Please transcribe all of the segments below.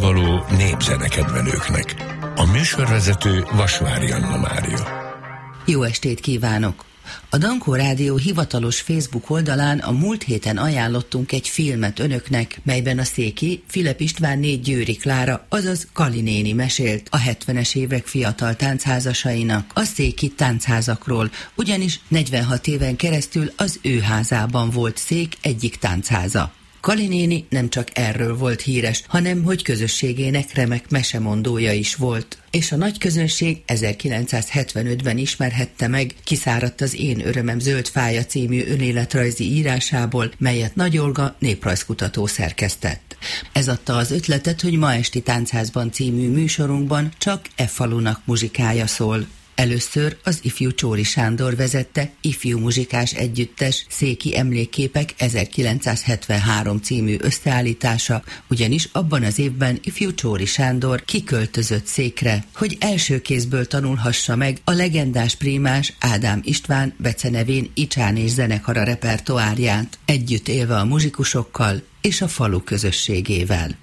való népzenekedvelőknek. A műsorvezető Vasvári Anna Mária. Jó estét kívánok! A Dankó Rádió hivatalos Facebook oldalán a múlt héten ajánlottunk egy filmet önöknek, melyben a Széki, Filep Istvánné Győri Klára, azaz Kali néni mesélt a 70-es évek fiatal táncházasainak a széki táncházakról, ugyanis 46 éven keresztül az ő házában volt Szék egyik tánchaza. Kali néni nem csak erről volt híres, hanem hogy közösségének remek mesemondója is volt. És a nagy közönség 1975-ben ismerhette meg, kiszáradt az Én örömem zöld fája című önéletrajzi írásából, melyet Nagy Olga néprajzkutató szerkesztett. Ez adta az ötletet, hogy Ma esti táncházban című műsorunkban csak e falunak muzsikája szól. Először az ifjú Csóri Sándor vezette ifjú muzsikás együttes Széki emlékképek 1973 című összeállítása, ugyanis abban az évben ifjú Csóri Sándor kiköltözött Székre, hogy első kézből tanulhassa meg a legendás prímás Ádám István becenevén Icsán és zenekara repertoárját, együtt élve a muzsikusokkal és a falu közösségével.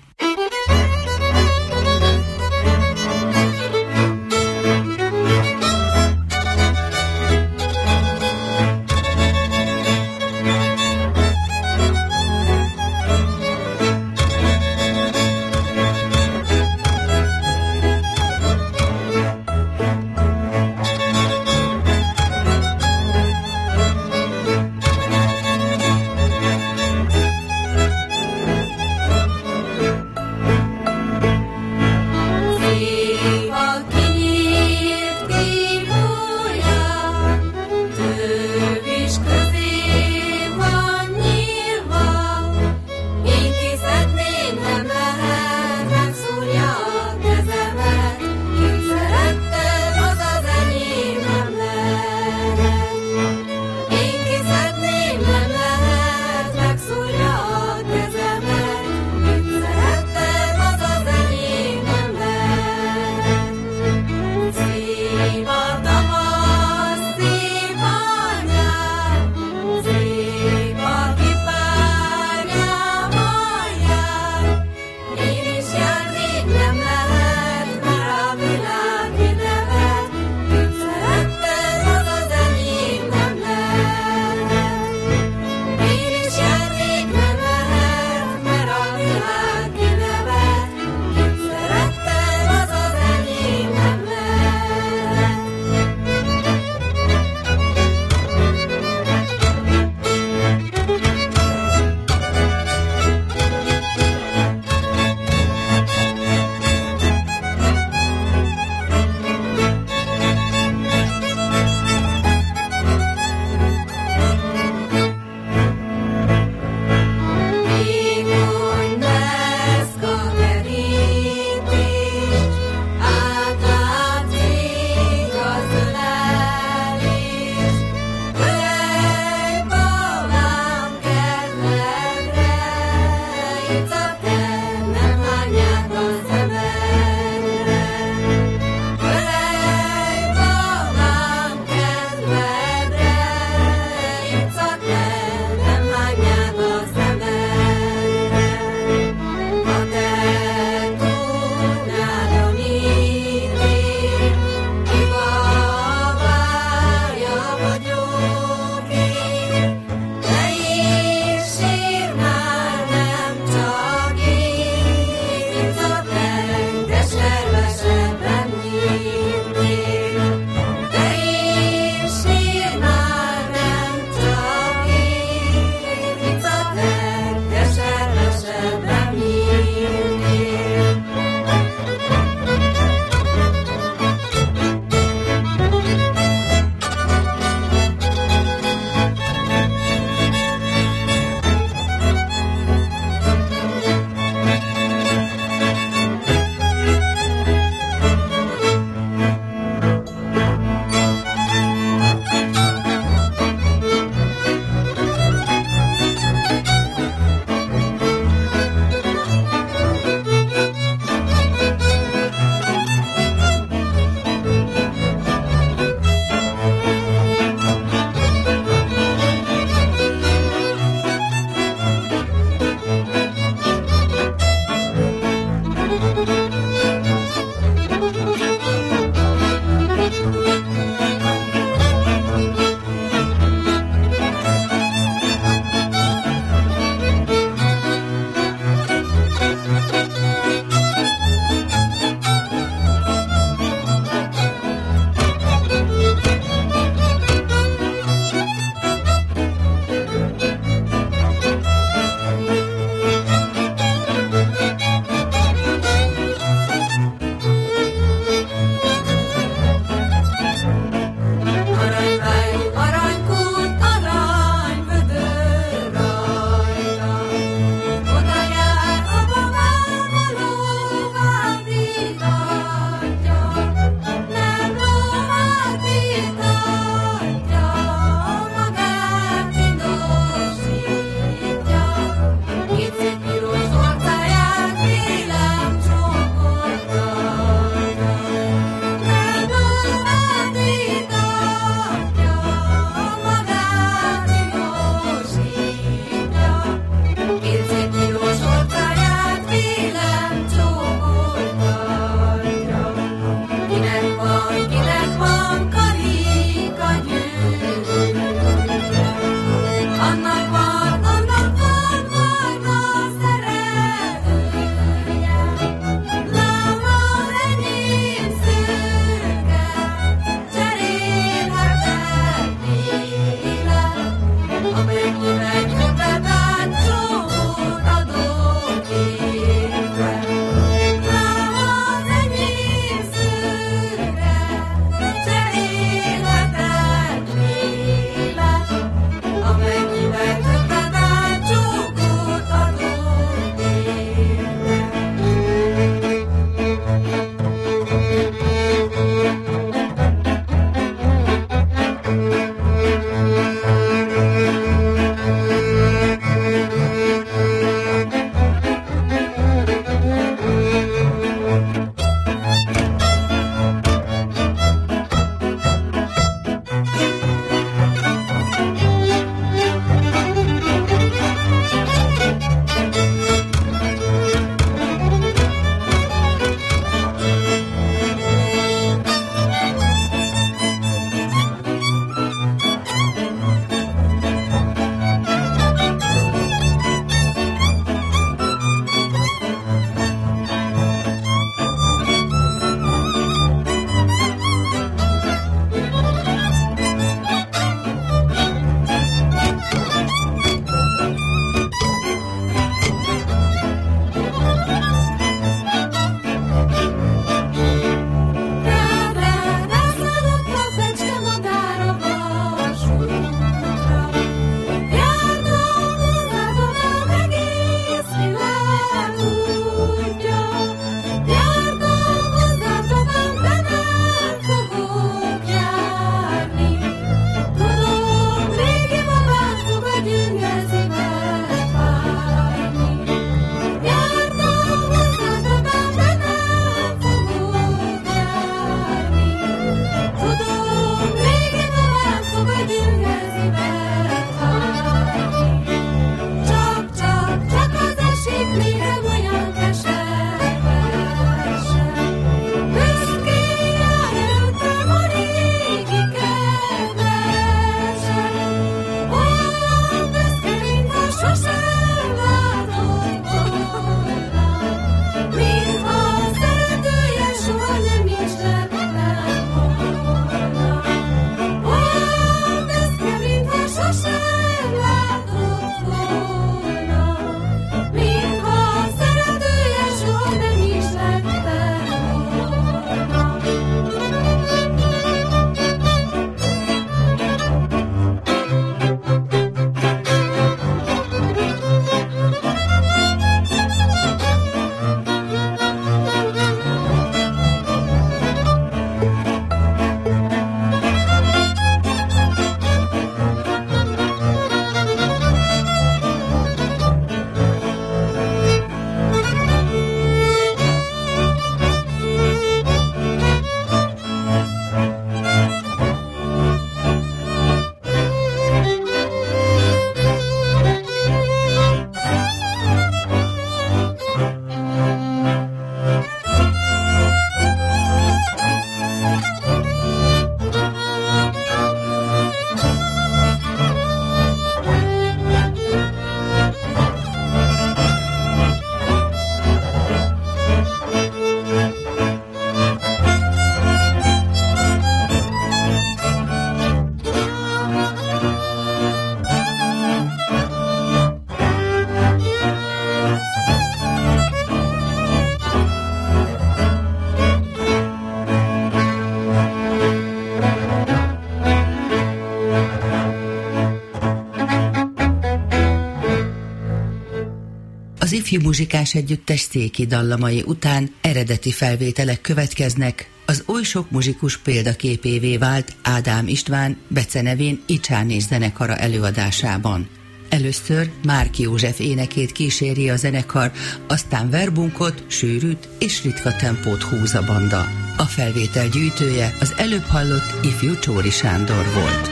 ifjú muzsikás együttes Széki dallamai után eredeti felvételek következnek. Az oly sok muzsikus példaképévé vált Ádám István becenevén Icsánés zenekara előadásában. Először Márk József énekét kíséri a zenekar, aztán verbunkot, sűrűt és ritka tempót húz a banda. A felvétel gyűjtője az előbb hallott ifjú Csóri Sándor volt.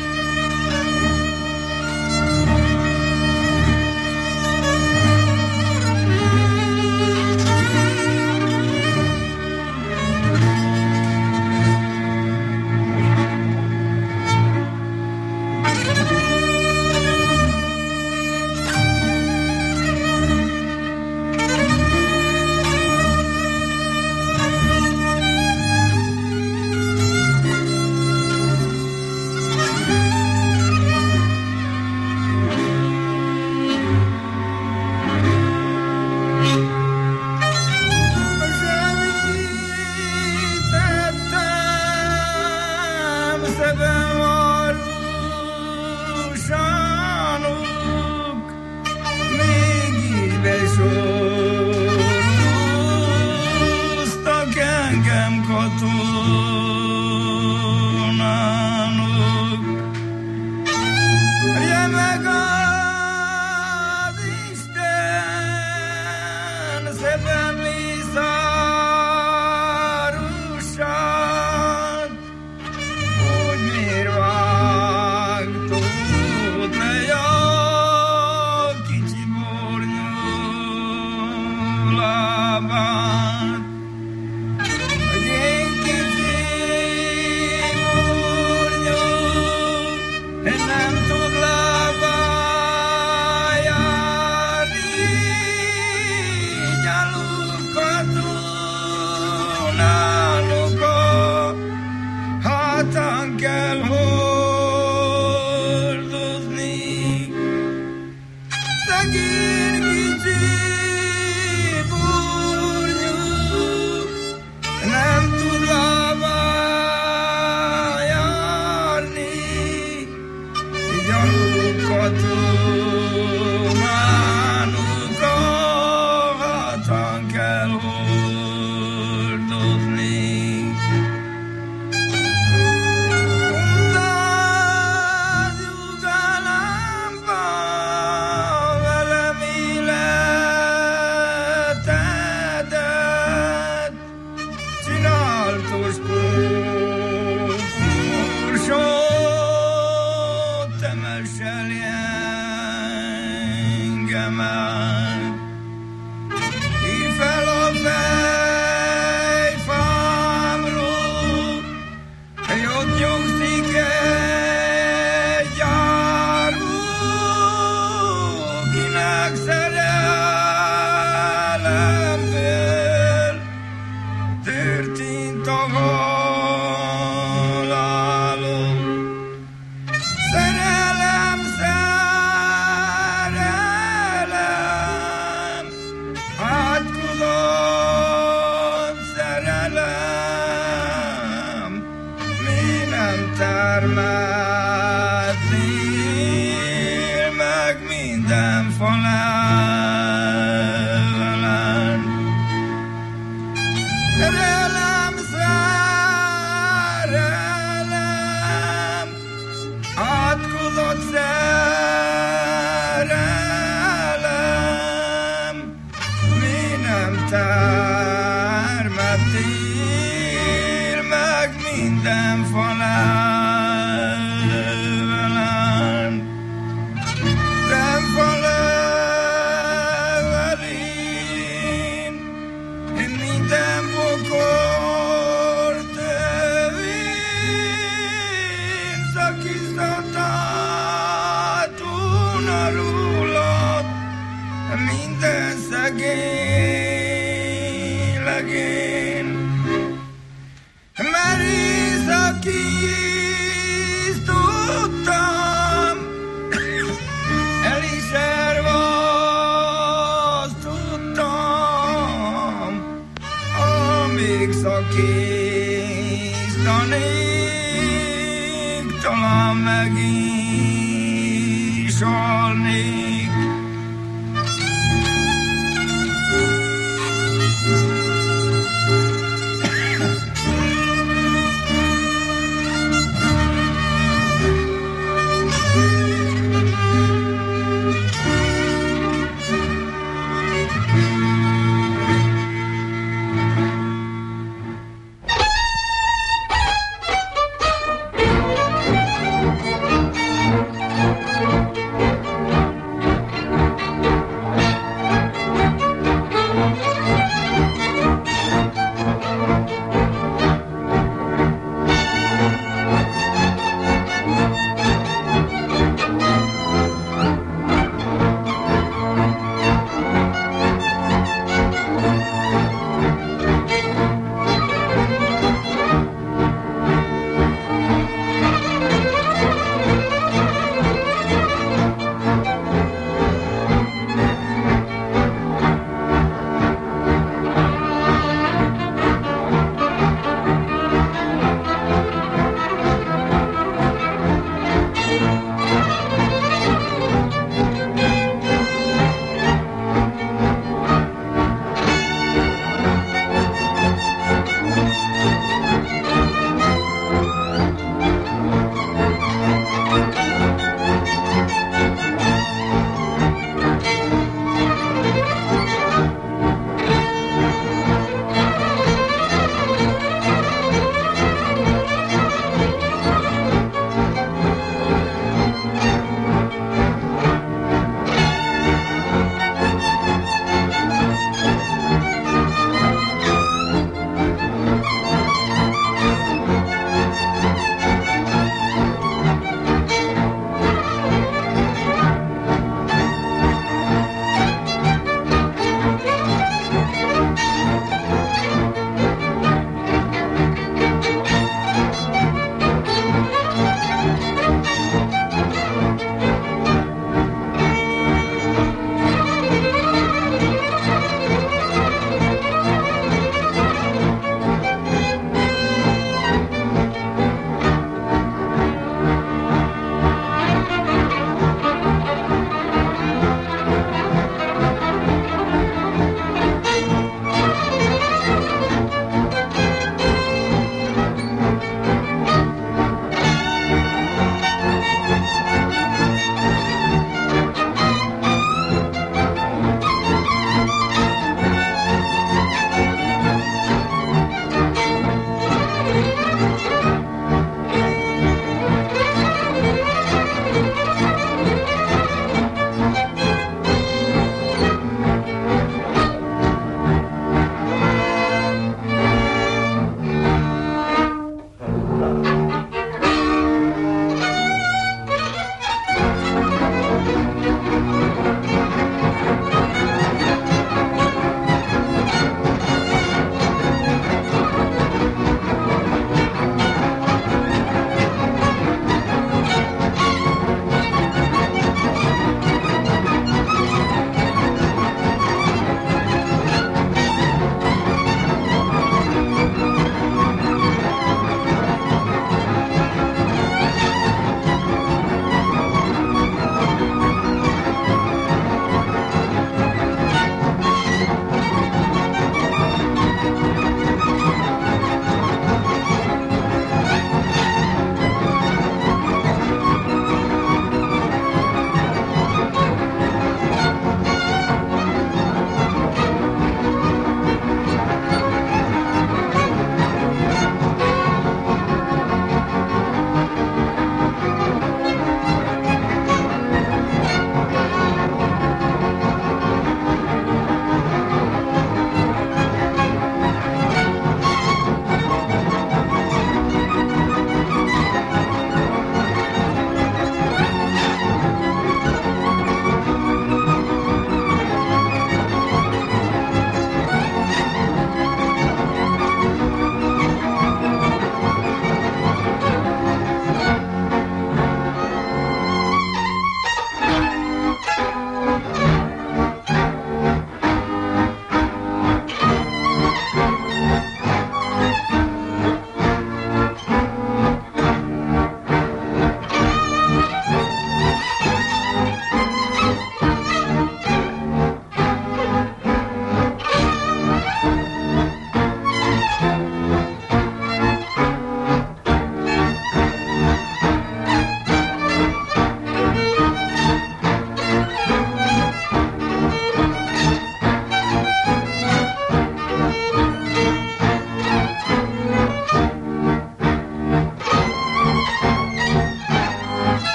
Talán meg is halnék.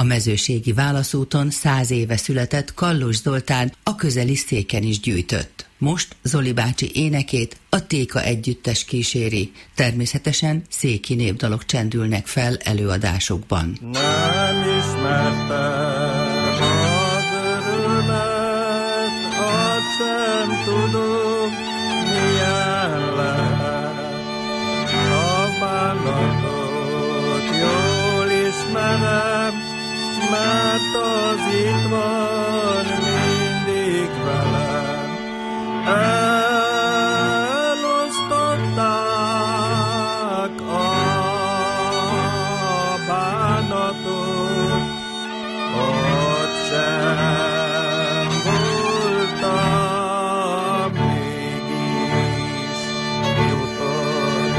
Mezőségi Válaszúton 100 éve született Kallos Zoltán a közeli Széken is gyűjtött. Most Zoli bácsi énekét a Téka együttes kíséri. Természetesen széki népdalok csendülnek fel előadásokban. Nem ismertem az örömet, azt sem tudom, milyen lehet. A bánatot jól ismerem, mert az itt van mindig velem. Elosztották a bánatot, ott sem voltam, mégis jutott.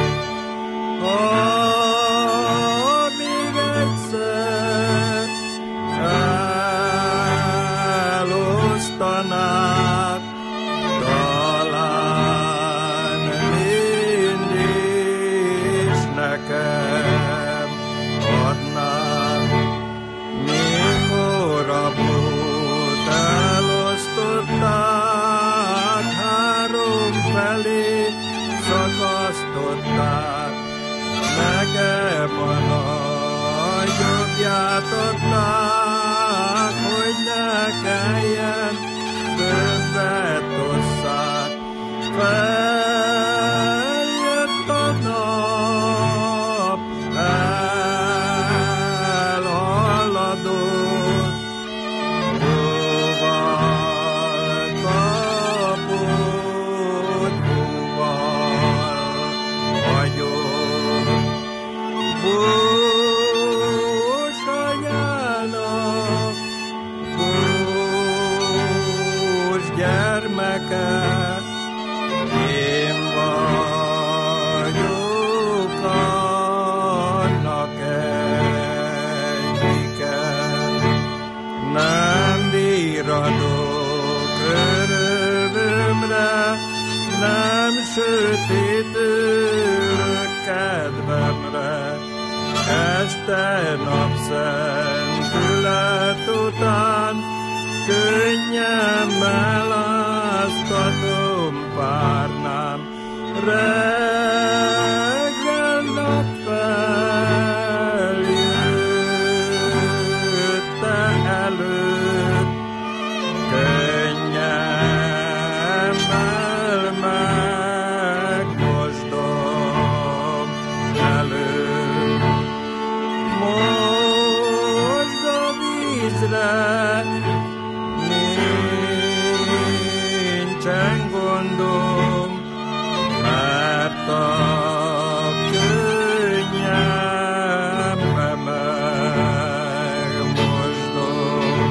Ha még egyszer elosztanák, talán mind is nekem adnák. Mikor a bót elosztották, három felé szakasztották, nekem a nagyobbját adták, hogy ne kelljen többet osszák. Feljött a nap, elhaladott, búval kapott, búval hagyott. Bús anyának, bús gyermeke, én vagyok annak egyike. Nem bíradok örömömre, nem sötétülök kedvemre. Este napszentület után könnyen meláztatom párnám. Reggel napfeljötte előtt, könnyemmel megmosdom előtt. Most a vízre nincsen gondom, mert a könnyembe megmosdom.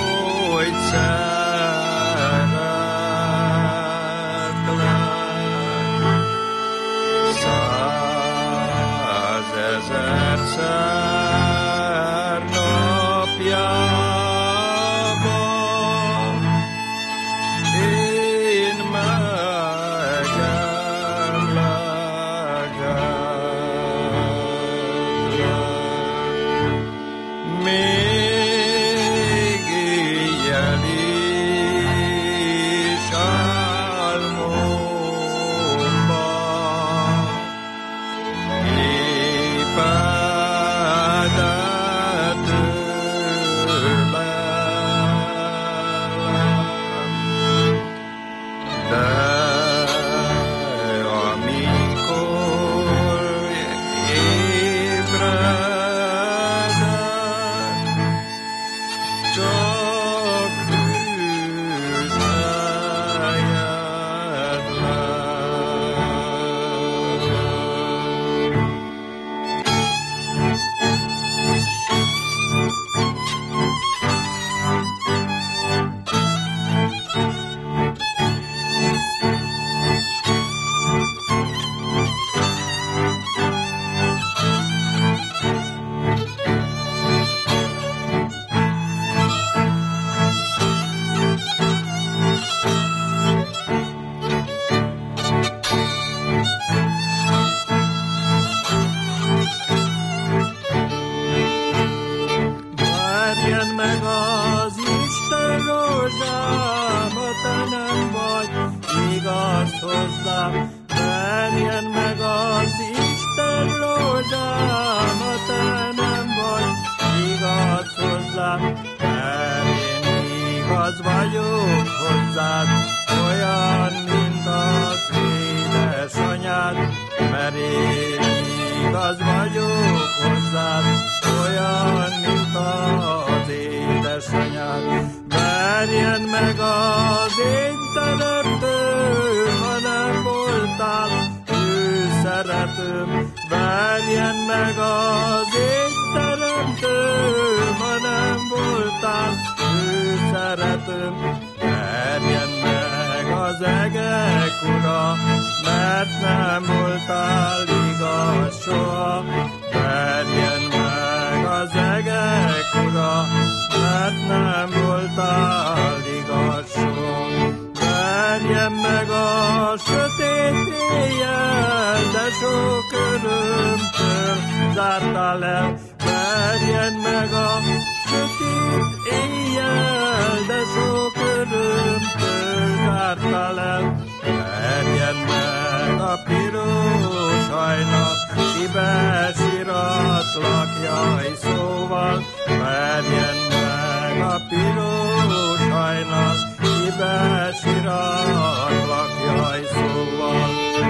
szeretlek. hozzá, verjen meg az Isten rózsám, ha te nem vagy igaz hozzá, mert én igaz vagyok hozzád, olyan, mint az édesanyád, mert én igaz vagyok hozzád, olyan, mint az édesanyád. Verjen meg az én teremtőm, ha nem voltál ő szeretőm. Verjen meg az én teremtőm, ha nem voltál ő szeretőm. Verjen meg az egek ura, mert nem voltál igaz soha. Verjen meg az egek ura, mert nem voltál igaz soha. Verjen meg a sötét éjjel, de sok örömtől zártál el. Verjen meg a sötét éjjel, de sok örömtől zártál el. Verjen meg a piros hajnal, síratlak, jaj, szóval. Verjen meg a piros hajnal, síratlak, jaj, szóval.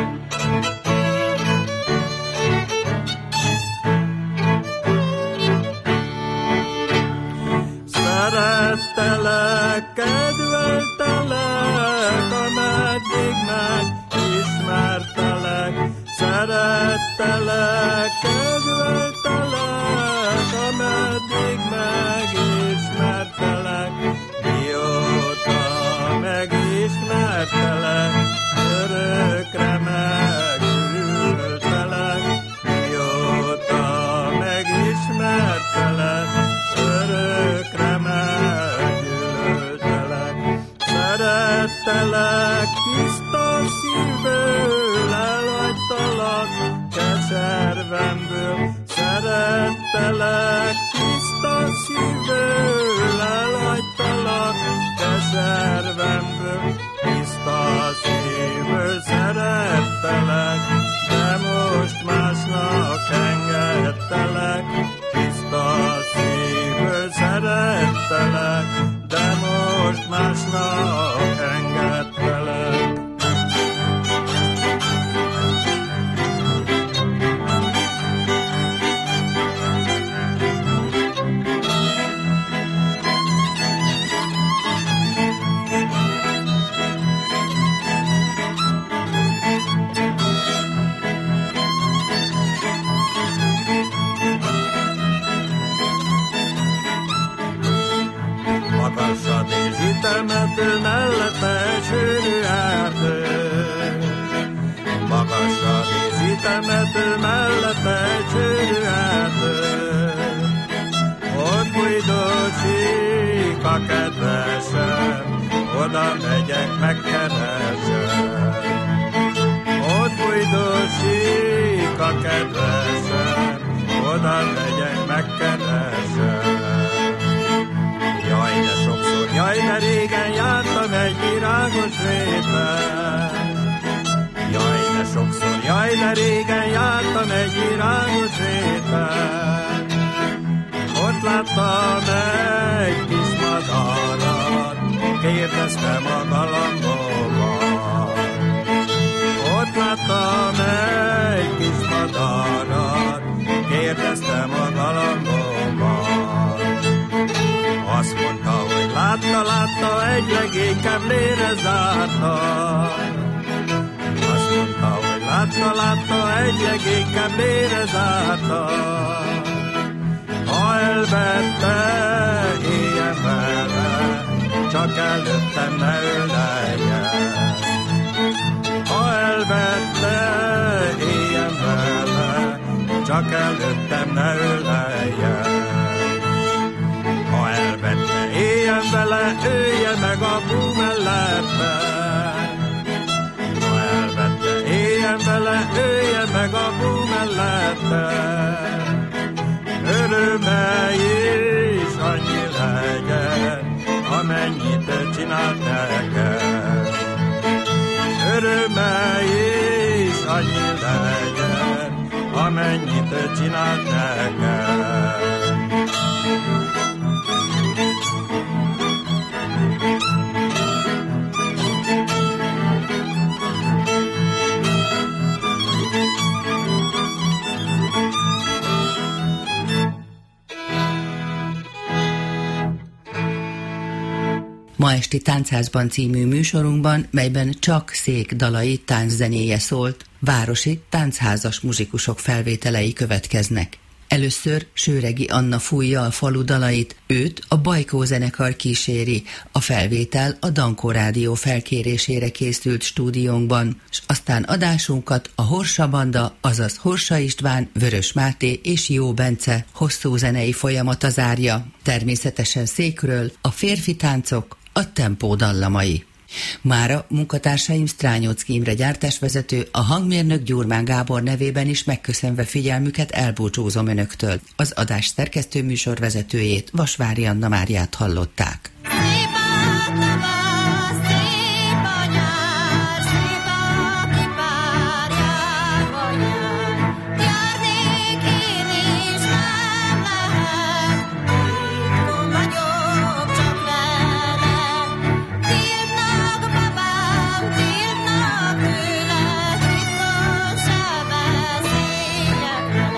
Szerettelek, kedveltelek, ameddig megismertelek. Szerettelek, kedveltelek, ameddig megismertelek. Mióta megismertelek, örökre megőrültelek. Mióta megismertelek, örökre meggyűlöltelek. Szerettelek, tiszta szívből, elhagytalak keservemből. Szerettelek, tiszta szívből, elhagytalak keservemből. Tiszta szívből szerettelek, de most másnak engedtelek. Tiszta szívből szerettelek, de most másnak engedtelek. Magasabb és temető mellette sűrű erdő. Magasabb és temető mellette sűrű erdő. Ott bújdósik a kedvesem, oda megyek, megkeresem. Ott bújdósik a kedvesem, oda megyek, megkeresem. Jaj, de sokszor, jaj, de régen jártam egy virágos réten. Jaj, de sokszor, jaj, de régen jártam egy virágos réten. Ott láttam egy kis madarat, kérdeztem a galambommal. Ott láttam egy kis madarat, kérdeztem a galambommal. Azt mondta, hogy látta, egy legény keblére zárta. Azt mondta, hogy látta, egy legény keblére zárta. Ha elvette, éljen vele, csak előttem ne öleljen. Ha elvette, éljen vele, csak előttem ne öleljen. Ha elvette, éljen vele, ölje meg a bú mellette. Ha elvette, éljen vele, ölje meg a bú mellette. Öröme is annyi legyen, amennyit csinált nekem. örömei is annyi legyen, amennyit ő csinált nekem. Ma esti Táncházban című műsorunkban, melyben csak Szék dalai tánczenéje szólt, városi táncházas muzsikusok felvételei következnek. Először Sőregi Anna fújja a falu dalait, őt a Bajkó zenekar kíséri, a felvétel a Dankó Rádió felkérésére készült stúdiónkban, s aztán adásunkat a Horsa Banda, azaz Horsa István, Vörös Máté és Jó Bence hosszú zenei folyamata zárja. Természetesen Székről a férfi táncok, a tempó dallamai. Mára munkatársaim Strányocki Imre gyártásvezető, a hangmérnök Gyurmán Gábor nevében is megköszönve figyelmüket elbúcsúzom önöktől. Az adás szerkesztő műsorvezetőjét, Vasvári Anna Máriát hallották.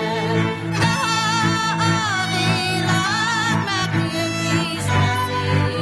De ha a világ megnyílt is veszély,